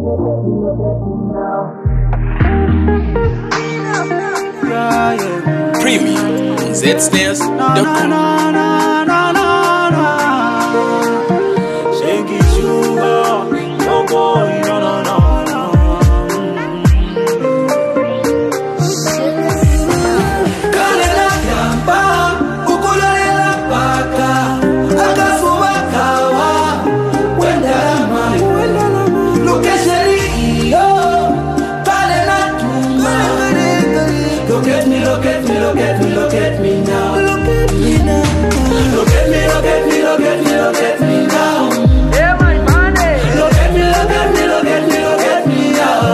Premium on zstairs.com. Shake it, sugar, no boy, no. Kalela kamba, ukulolela paka, akasuba kawa, wenda lama, lokesheri iyo, kalela tumba. Look at me now. Look at me now. Look at me now. Yeah, my money. Look at me now. Ooh. Look at me now. Look at me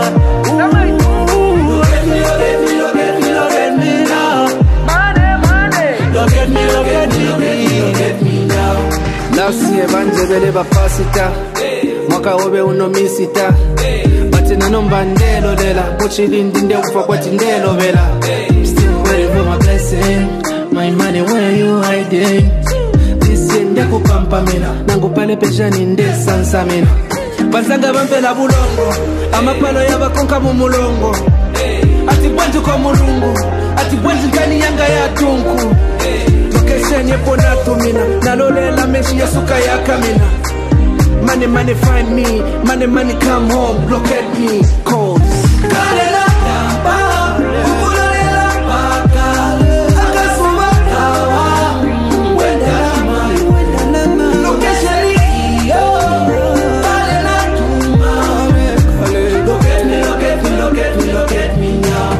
now. Money. Look at me now. Nafsi evanje bele bapasita mwaka obe unomisita bati nanomba ndelo lela Puchilindi nde kufa kwa tindelo vela Still waiting for my blessing. My money where you hiding? This nde kupampa mina nangu pale pejani nde sansa mina Bansanga bampela bulongo amapalo yabakonka mu mulongo ati bwanju kwa mulungu ati bwanju nkani yanga ya tunku location yepo natumina nalolela meshi yasuka yakamina Money find me, money come home, look at me, cause Kalela kamba, ukulolela paka, akasuba kawa, wenda lama, lokesheri iyo, kalela tumba. Look at me now. Look at me now. Look at me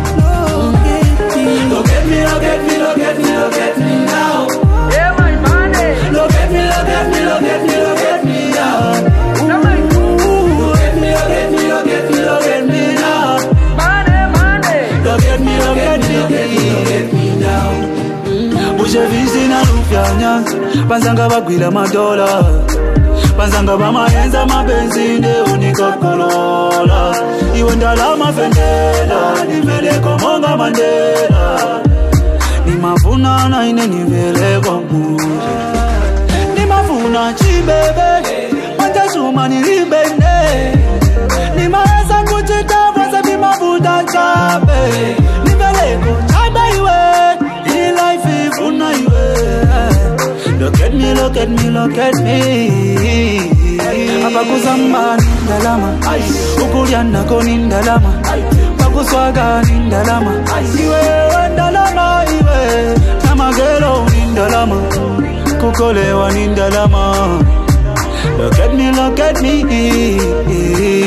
now. Yeah, my money. Look at me now. Bujevizi na lufyanya Panzanga bagwila madola Panzanga bamayenza mabenzi nde unikokolola Iwe ndalama fendela Niveleko monga mandela Ni mafuna na ine niveleko muje Ni mafuna chibebe Manjashuma nilibende Ni maesa kuchita Vose bimavuta chape Niveleko chabe iwe Look at me. Apakuzamba nindalama Ukuliana ko nindalama Pakuswaga nindalama Iwe ndalama iwe Namagelo nindalama Kukolewa nindalama Look at me